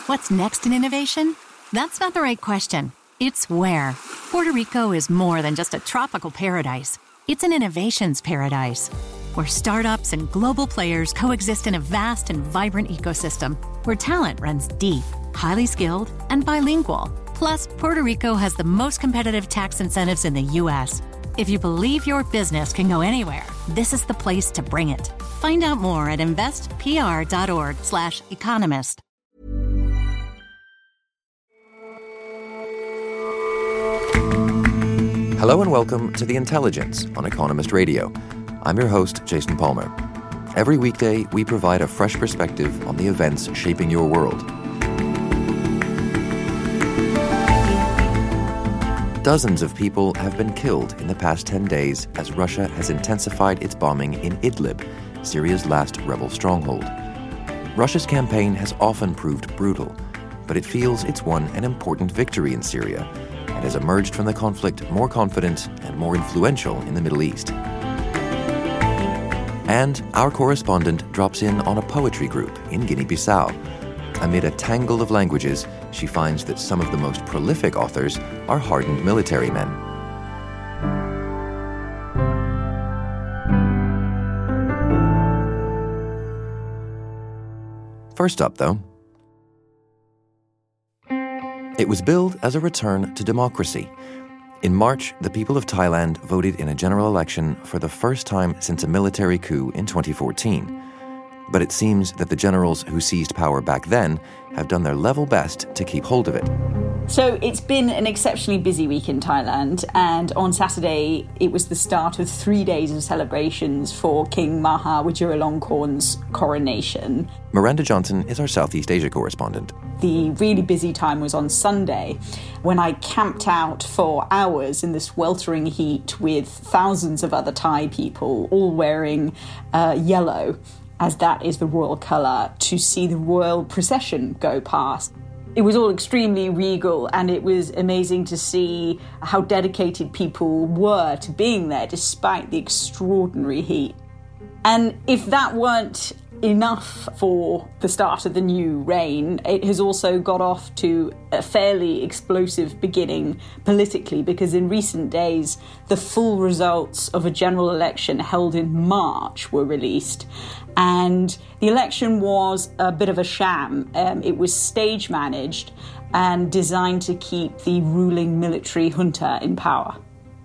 What's next in innovation? That's not the right question. It's where. Puerto Rico is more than just a tropical paradise. It's an innovations paradise, where startups and global players coexist in a vast and vibrant ecosystem, where talent runs deep, highly skilled, and bilingual. Plus, Puerto Rico has the most competitive tax incentives in the U.S. If you believe your business can go anywhere, this is the place to bring it. Find out more at investpr.org/economist. Hello and welcome to The Intelligence on Economist Radio. I'm your host, Jason Palmer. Every weekday, we provide a fresh perspective on the events shaping your world. Dozens of people have been killed in the past 10 days as Russia has intensified its bombing in Idlib, Syria's last rebel stronghold. Russia's campaign has often proved brutal, but it feels it's won an important victory in Syria and has emerged from the conflict more confident and more influential in the Middle East. And our correspondent drops in on a poetry group in Guinea-Bissau. Amid a tangle of languages, she finds that some of the most prolific authors are hardened military men. First up, though, it was billed as a return to democracy. In March, the people of Thailand voted in a general election for the first time since a military coup in 2014. But it seems that the generals who seized power back then have done their level best to keep hold of it. So it's been an exceptionally busy week in Thailand, and on Saturday it was the start of 3 days of celebrations for King Maha Vajiralongkorn's coronation. Miranda Johnson is our Southeast Asia correspondent. The really busy time was on Sunday, when I camped out for hours in the sweltering heat with thousands of other Thai people, all wearing yellow, as that is the royal colour, to see the royal procession go past. It was all extremely regal, and it was amazing to see how dedicated people were to being there despite the extraordinary heat. And if that weren't enough for the start of the new reign, it has also got off to a fairly explosive beginning politically, because in recent days the full results of a general election held in March were released, and the election was a bit of a sham. It was stage managed and designed to keep the ruling military junta in power.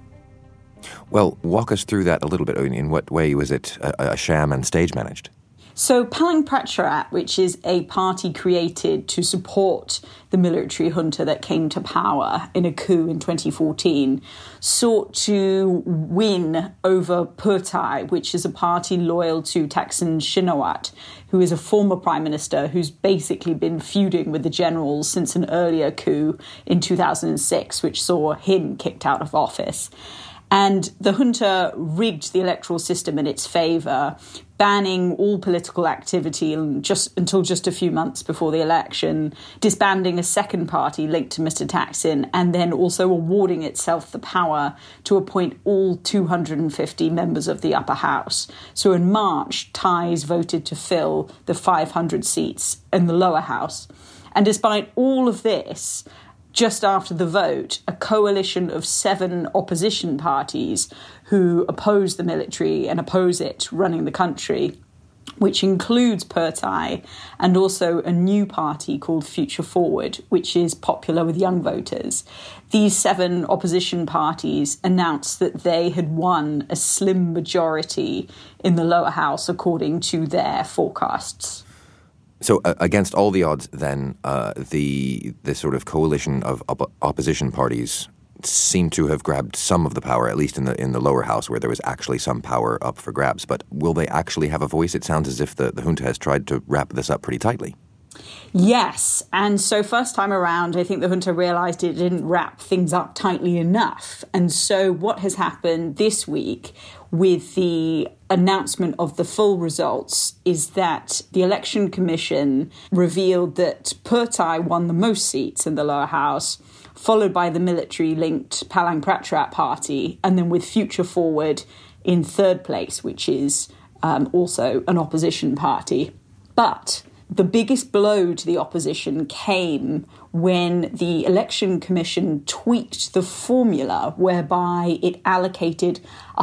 Well, walk us through that a little bit. In what way was it a sham and stage managed? So Palang Pracharat, which is a party created to support the military junta that came to power in a coup in 2014, sought to win over Pheu Thai, which is a party loyal to Thaksin Shinawatra, who is a former prime minister who's basically been feuding with the generals since an earlier coup in 2006, which saw him kicked out of office. And the junta rigged the electoral system in its favour, banning all political activity until just a few months before the election, disbanding a second party linked to Mr. Thaksin, and then also awarding itself the power to appoint all 250 members of the upper house. So in March, Thais voted to fill the 500 seats in the lower house. And despite all of this, just after the vote, a coalition of 7 opposition parties who oppose the military and oppose it running the country, which includes Pheu Thai and also a new party called Future Forward, which is popular with young voters. These 7 opposition parties announced that they had won a slim majority in the lower house according to their forecasts. So against all the odds, then, the sort of coalition of opposition parties seem to have grabbed some of the power, at least in the lower house, where there was actually some power up for grabs. But will they actually have a voice? It sounds as if the junta has tried to wrap this up pretty tightly. Yes, and so first time around, I think the junta realised it didn't wrap things up tightly enough. And so what has happened this week with the announcement of the full results is that the Election Commission revealed that Pheu Thai won the most seats in the lower house, followed by the military-linked Palang Pracharat party, and then with Future Forward in third place, which is also an opposition party. But The biggest blow to the opposition came when the Election Commission tweaked the formula whereby it allocated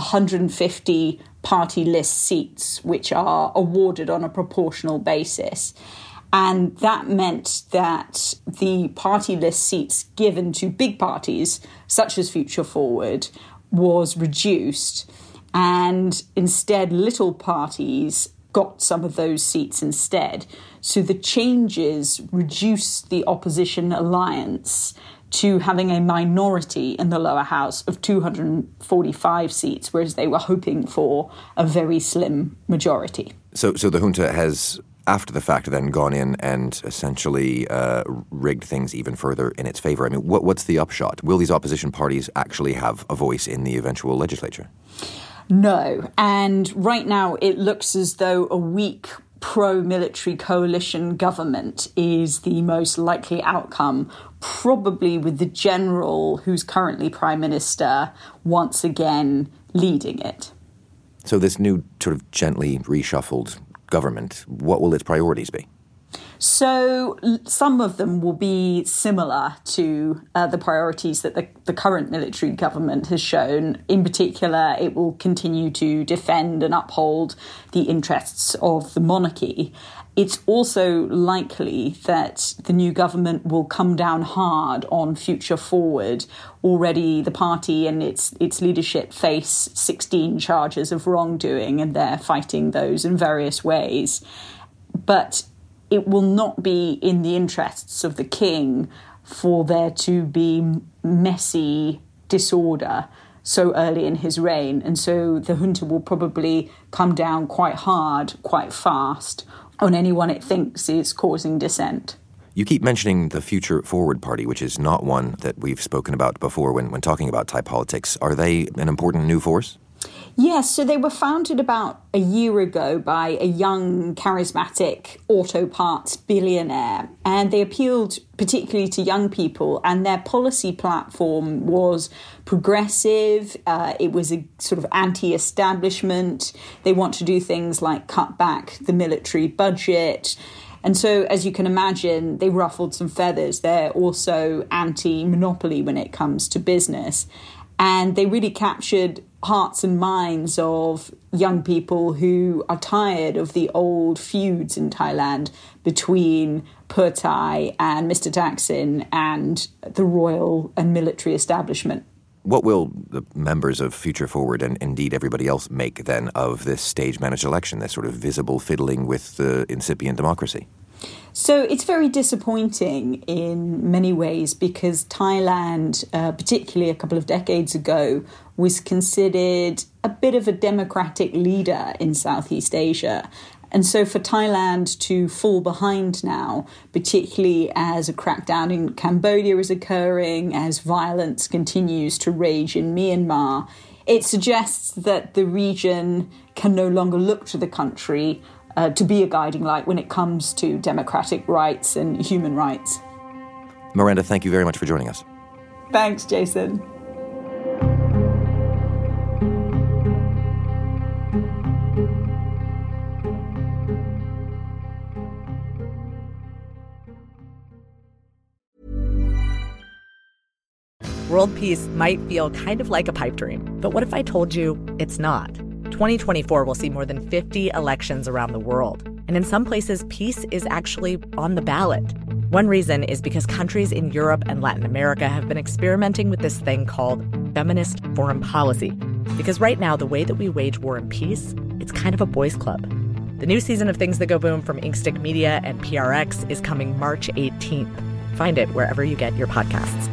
150 party list seats, which are awarded on a proportional basis. And that meant that the party list seats given to big parties, such as Future Forward, was reduced. And instead, little parties got some of those seats instead. So the changes reduced the opposition alliance to having a minority in the lower house of 245 seats, whereas they were hoping for a very slim majority. So the junta has, after the fact, then gone in and essentially rigged things even further in its favour. I mean, what's the upshot? Will these opposition parties actually have a voice in the eventual legislature? No. And right now it looks as though a weak pro-military coalition government is the most likely outcome, probably with the general who's currently prime minister once again leading it. So this new sort of gently reshuffled government, what will its priorities be? So some of them will be similar to the priorities that the current military government has shown. In particular, it will continue to defend and uphold the interests of the monarchy. It's also likely that the new government will come down hard on Future Forward. Already the party and its leadership face 16 charges of wrongdoing, and they're fighting those in various ways. But it will not be in the interests of the king for there to be messy disorder so early in his reign. And so the junta will probably come down quite hard, quite fast on anyone it thinks is causing dissent. You keep mentioning the Future Forward Party, which is not one that we've spoken about before when talking about Thai politics. Are they an important new force? Yes, so they were founded about a year ago by a young, charismatic auto parts billionaire, and they appealed particularly to young people, and their policy platform was progressive. It was a sort of anti-establishment. They want to do things like cut back the military budget. And so, as you can imagine, they ruffled some feathers. They're also anti-monopoly when it comes to business. And they really captured hearts and minds of young people who are tired of the old feuds in Thailand between Pheu Thai and Mr. Thaksin and the royal and military establishment. What will the members of Future Forward and indeed everybody else make then of this stage-managed election, this sort of visible fiddling with the incipient democracy? So it's very disappointing in many ways because Thailand, particularly a couple of decades ago, was considered a bit of a democratic leader in Southeast Asia. And so for Thailand to fall behind now, particularly as a crackdown in Cambodia is occurring, as violence continues to rage in Myanmar, it suggests that the region can no longer look to the country to be a guiding light when it comes to democratic rights and human rights. Miranda, thank you very much for joining us. Thanks, Jason. World peace might feel kind of like a pipe dream, but what if I told you it's not? 2024 will see more than 50 elections around the world. And in some places, peace is actually on the ballot. One reason is because countries in Europe and Latin America have been experimenting with this thing called feminist foreign policy. Because right now, the way that we wage war and peace, it's kind of a boys' club. The new season of Things That Go Boom from Inkstick Media and PRX is coming March 18th. Find it wherever you get your podcasts.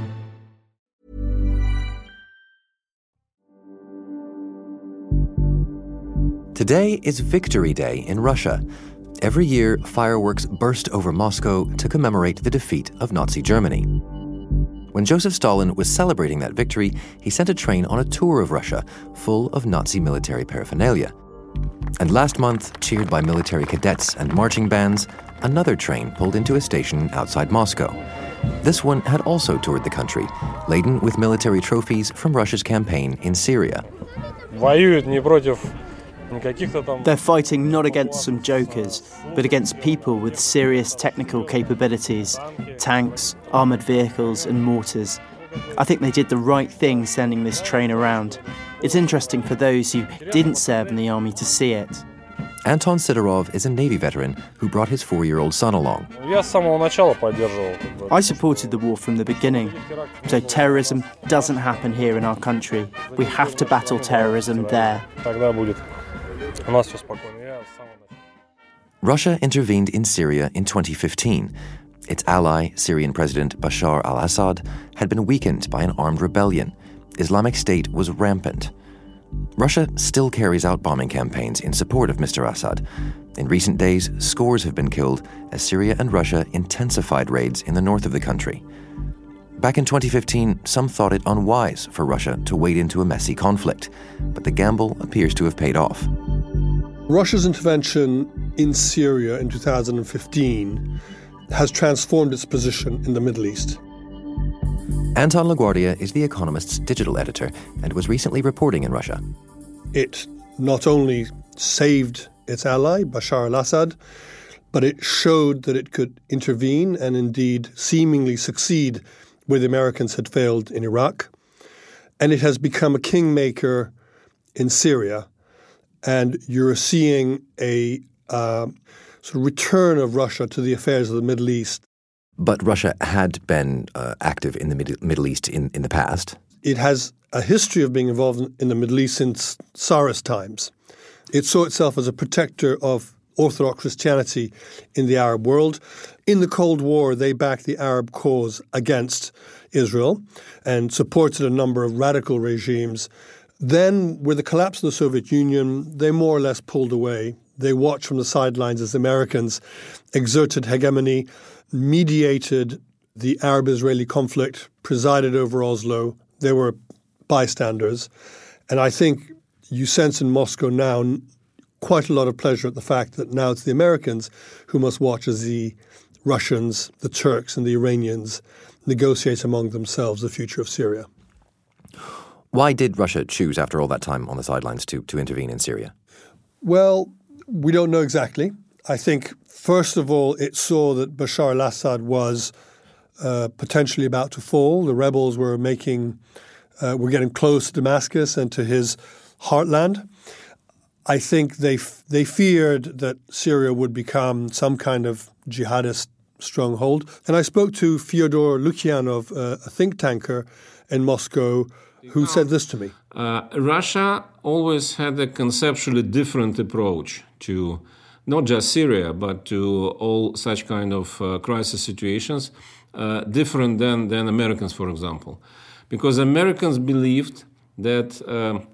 Today is Victory Day in Russia. Every year, fireworks burst over Moscow to commemorate the defeat of Nazi Germany. When Joseph Stalin was celebrating that victory, he sent a train on a tour of Russia full of Nazi military paraphernalia. And last month, cheered by military cadets and marching bands, another train pulled into a station outside Moscow. This one had also toured the country, laden with military trophies from Russia's campaign in Syria. Воюют не против They're fighting not against some jokers, but against people with serious technical capabilities, tanks, armoured vehicles and mortars. I think they did the right thing sending this train around. It's interesting for those who didn't serve in the army to see it. Anton Sidorov is a Navy veteran who brought his 4-year-old son along. I supported the war from the beginning. So terrorism doesn't happen here in our country. We have to battle terrorism there. Russia intervened in Syria in 2015. Its ally, Syrian President Bashar al-Assad, had been weakened by an armed rebellion. Islamic State was rampant. Russia still carries out bombing campaigns in support of Mr. Assad. In recent days, scores have been killed as Syria and Russia intensified raids in the north of the country. Back in 2015, some thought it unwise for Russia to wade into a messy conflict, but the gamble appears to have paid off. Russia's intervention in Syria in 2015 has transformed its position in the Middle East. Anton LaGuardia is The Economist's digital editor and was recently reporting in Russia. It not only saved its ally, Bashar al-Assad, but it showed that it could intervene and indeed seemingly succeed where the Americans had failed in Iraq. And it has become a kingmaker in Syria. And you're seeing a sort of return of Russia to the affairs of the Middle East. But Russia had been active in the Middle East in the past. It has a history of being involved in the Middle East since Tsarist times. It saw itself as a protector of Orthodox Christianity in the Arab world. In the Cold War, they backed the Arab cause against Israel and supported a number of radical regimes. Then, with the collapse of the Soviet Union, they more or less pulled away. They watched from the sidelines as the Americans exerted hegemony, mediated the Arab-Israeli conflict, presided over Oslo. They were bystanders. And I think you sense in Moscow now quite a lot of pleasure at the fact that now it's the Americans who must watch as the Russians, the Turks and the Iranians negotiate among themselves the future of Syria. Why did Russia choose, after all that time on the sidelines, to intervene in Syria? Well, we don't know exactly. I think, first of all, it saw that Bashar al-Assad was potentially about to fall. The rebels were getting close to Damascus and to his heartland. I think they feared that Syria would become some kind of jihadist stronghold. And I spoke to Fyodor Lukyanov, a think tanker in Moscow, who said this to me. Russia always had a conceptually different approach to not just Syria, but to all such kind of crisis situations, different than Americans, for example. Because Americans believed that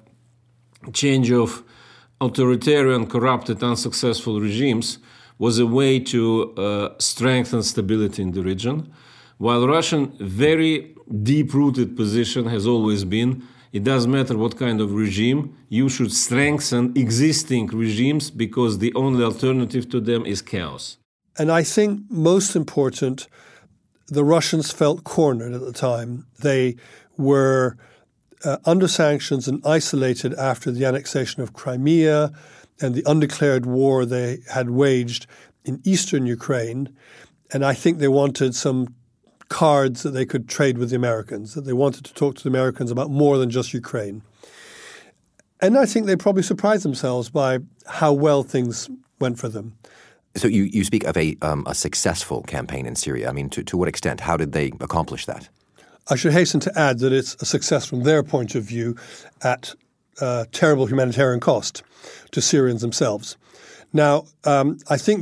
change of authoritarian, corrupted, unsuccessful regimes was a way to strengthen stability in the region, while Russian very deep-rooted position has always been, it doesn't matter what kind of regime, you should strengthen existing regimes because the only alternative to them is chaos. And I think most important, the Russians felt cornered at the time. They were under sanctions and isolated after the annexation of Crimea and the undeclared war they had waged in eastern Ukraine. And I think they wanted some cards that they could trade with the Americans, that they wanted to talk to the Americans about more than just Ukraine. And I think they probably surprised themselves by how well things went for them. So you speak of a successful campaign in Syria. I mean, to what extent? How did they accomplish that? I should hasten to add that it's a success from their point of view at terrible humanitarian cost to Syrians themselves. Now, I think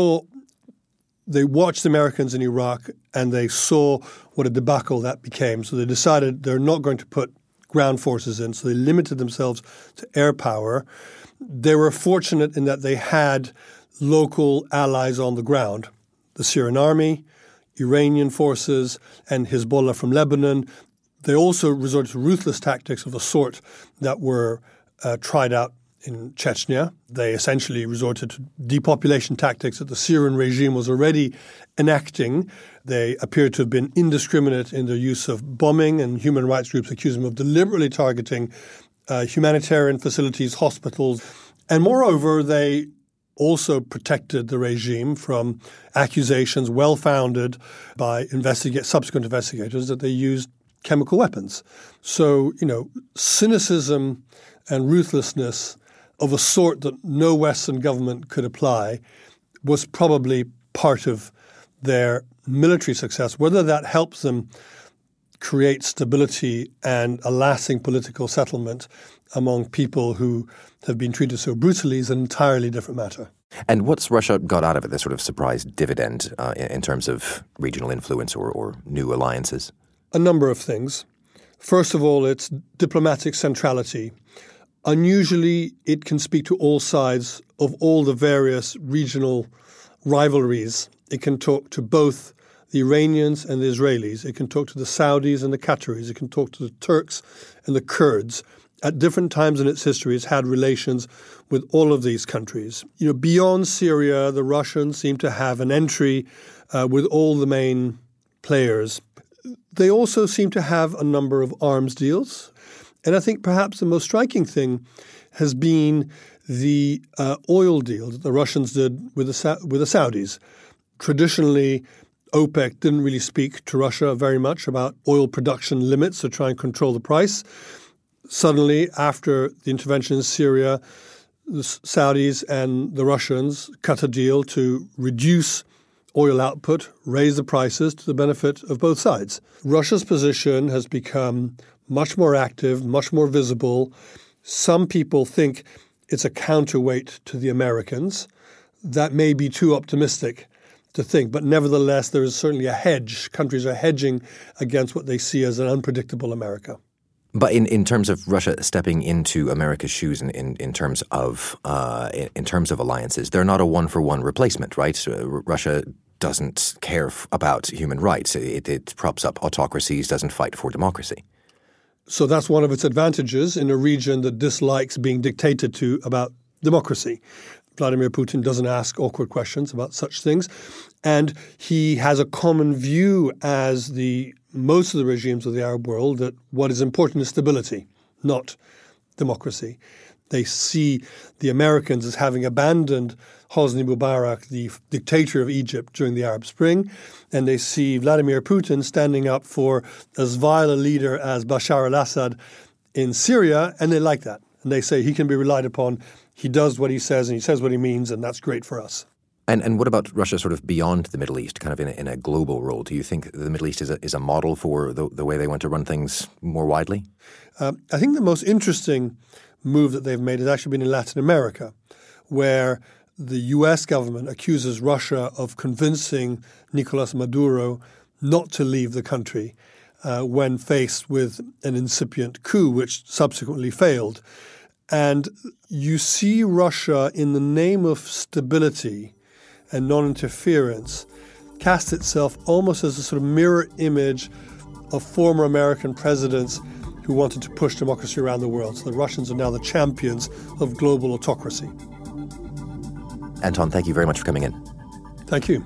they watched the Americans in Iraq and they saw what a debacle that became. So they decided they're not going to put ground forces in. So they limited themselves to air power. They were fortunate in that they had local allies on the ground, the Syrian army, Iranian forces, and Hezbollah from Lebanon. They also resorted to ruthless tactics of the sort that were tried out in Chechnya. They essentially resorted to depopulation tactics that the Syrian regime was already enacting. They appeared to have been indiscriminate in their use of bombing, and human rights groups accused them of deliberately targeting humanitarian facilities, hospitals, And moreover, they also protected the regime from accusations well-founded by subsequent investigators that they used chemical weapons. So, cynicism and ruthlessness of a sort that no Western government could apply was probably part of their military success. Whether that helps them create stability and a lasting political settlement among people who have been treated so brutally is an entirely different matter. And what's Russia got out of it, this sort of surprise dividend in terms of regional influence or new alliances? A number of things. First of all, its diplomatic centrality. Unusually, it can speak to all sides of all the various regional rivalries. It can talk to both the Iranians and the Israelis. It can talk to the Saudis and the Qataris. It can talk to the Turks and the Kurds. At different times in its history, it's had relations with all of these countries. Beyond Syria, the Russians seem to have an entry with all the main players. They also seem to have a number of arms deals. And I think perhaps the most striking thing has been the oil deal that the Russians did with the Saudis. Traditionally, OPEC didn't really speak to Russia very much about oil production limits to try and control the price. Suddenly, after the intervention in Syria, the Saudis and the Russians cut a deal to reduce oil output, raise the prices to the benefit of both sides. Russia's position has become much more active, much more visible. Some people think it's a counterweight to the Americans. That may be too optimistic to think, but nevertheless, there is certainly a hedge. Countries are hedging against what they see as an unpredictable America. But in terms of Russia stepping into America's shoes in terms of alliances, they're not a one-for-one replacement, right? Russia doesn't care about human rights. It props up autocracies, doesn't fight for democracy. So that's one of its advantages in a region that dislikes being dictated to about democracy. Vladimir Putin doesn't ask awkward questions about such things. And he has a common view as most of the regimes of the Arab world that what is important is stability, not democracy. They see the Americans as having abandoned Hosni Mubarak, the dictator of Egypt during the Arab Spring, and they see Vladimir Putin standing up for as vile a leader as Bashar al-Assad in Syria, and they like that. And they say he can be relied upon. He does what he says and he says what he means, and that's great for us. And what about Russia sort of beyond the Middle East, kind of in a global role? Do you think the Middle East is a model for the way they want to run things more widely? I think the most interesting move that they've made has actually been in Latin America, where the U.S. government accuses Russia of convincing Nicolas Maduro not to leave the country when faced with an incipient coup, which subsequently failed. And you see Russia, in the name of stability and non-interference, cast itself almost as a sort of mirror image of former American presidents who wanted to push democracy around the world. So the Russians are now the champions of global autocracy. Anton, thank you very much for coming in. Thank you.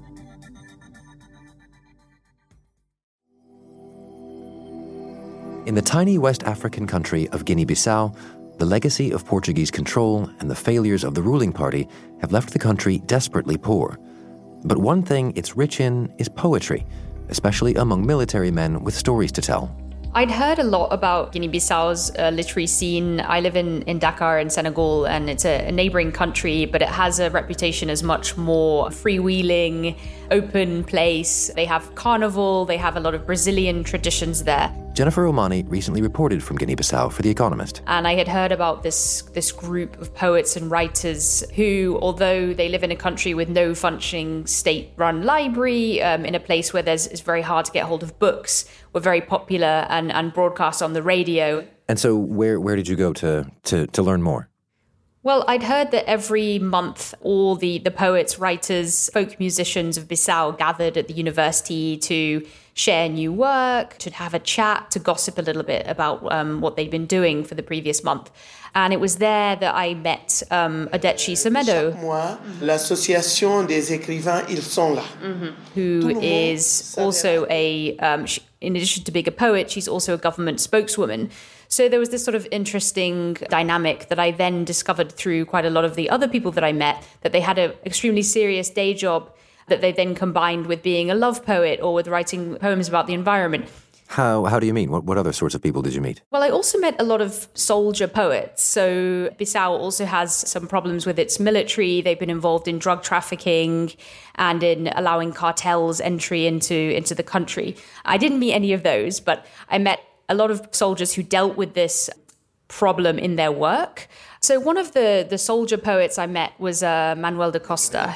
In the tiny West African country of Guinea-Bissau, the legacy of Portuguese control and the failures of the ruling party have left the country desperately poor. But one thing it's rich in is poetry, especially among military men with stories to tell. I'd heard a lot about Guinea-Bissau's literary scene. I live in Dakar in Senegal, and it's a neighboring country, but it has a reputation as much more freewheeling, open place. They have carnival, they have a lot of Brazilian traditions there. Jennifer Omani recently reported from Guinea-Bissau for The Economist. And I had heard about this group of poets and writers who, although they live in a country with no functioning state-run library, in a place where it's very hard to get hold of books, were very popular and broadcast on the radio. And so where did you go to learn more? Well, I'd heard that every month all the poets, writers, folk musicians of Bissau gathered at the university to share new work, to have a chat, to gossip a little bit about what they'd been doing for the previous month. And it was there that I met Adechi Semedo, l'Association des Écrivains, ils sont là. Who is also in addition to being a poet, she's also a government spokeswoman. So there was this sort of interesting dynamic that I then discovered through quite a lot of the other people that I met, that they had an extremely serious day job that they then combined with being a love poet or with writing poems about the environment. How do you mean? What other sorts of people did you meet? Well, I also met a lot of soldier poets. So Bissau also has some problems with its military. They've been involved in drug trafficking and in allowing cartels entry into the country. I didn't meet any of those, but I met a lot of soldiers who dealt with this problem in their work. So one of the soldier poets I met was Manuel da Costa,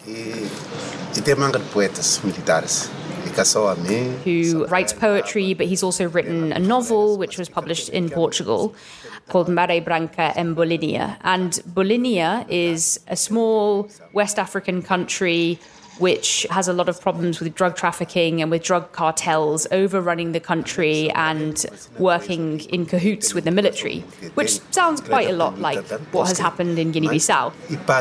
who writes poetry, but he's also written a novel which was published in Portugal called Maré Branca em Bolívia. And Bolívia is a small West African country which has a lot of problems with drug trafficking and with drug cartels overrunning the country and working in cahoots with the military, which sounds quite a lot like what has happened in Guinea-Bissau.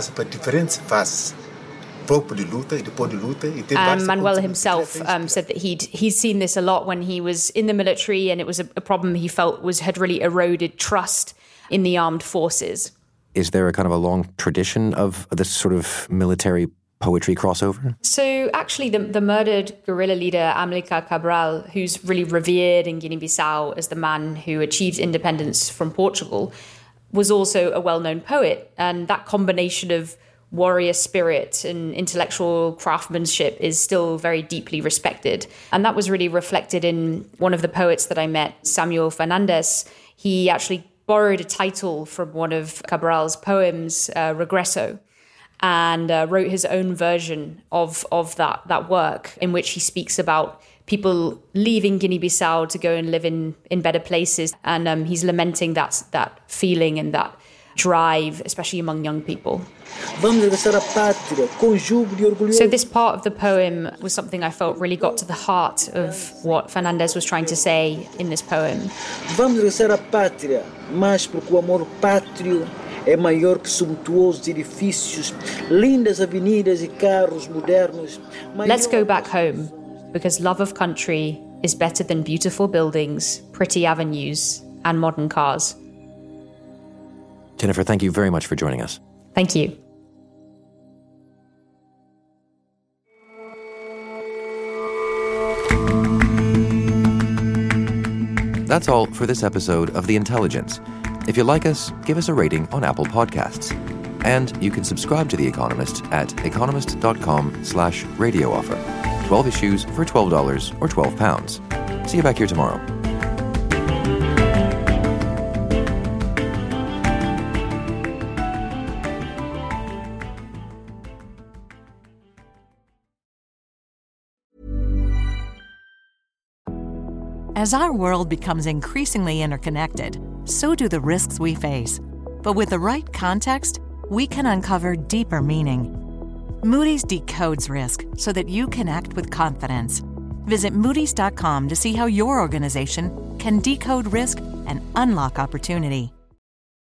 Manuel himself said that he'd seen this a lot when he was in the military, and it was a problem he felt had really eroded trust in the armed forces. Is there a kind of a long tradition of this sort of military poetry crossover? So actually the murdered guerrilla leader Amilcar Cabral, who's really revered in Guinea-Bissau as the man who achieved independence from Portugal, was also a well-known poet. And that combination of warrior spirit and intellectual craftsmanship is still very deeply respected. And that was really reflected in one of the poets that I met, Samuel Fernandez. He actually borrowed a title from one of Cabral's poems, Regreso, and wrote his own version of that work, in which he speaks about people leaving Guinea-Bissau to go and live in better places. And he's lamenting that feeling and that drive, especially among young people. So this part of the poem was something I felt really got to the heart of what Fernandez was trying to say in this poem. Vamos regressar à pátria, mas porque o amor pátrio é maior que suntuosos edifícios, lindas avenidas e carros modernos. Let's go back home, because love of country is better than beautiful buildings, pretty avenues, and modern cars. Jennifer, thank you very much for joining us. Thank you. That's all for this episode of The Intelligence. If you like us, give us a rating on Apple Podcasts. And you can subscribe to The Economist at economist.com/radio offer. 12 issues for $12 or £12. See you back here tomorrow. As our world becomes increasingly interconnected, so do the risks we face. But with the right context, we can uncover deeper meaning. Moody's decodes risk so that you can act with confidence. Visit Moody's.com to see how your organization can decode risk and unlock opportunity.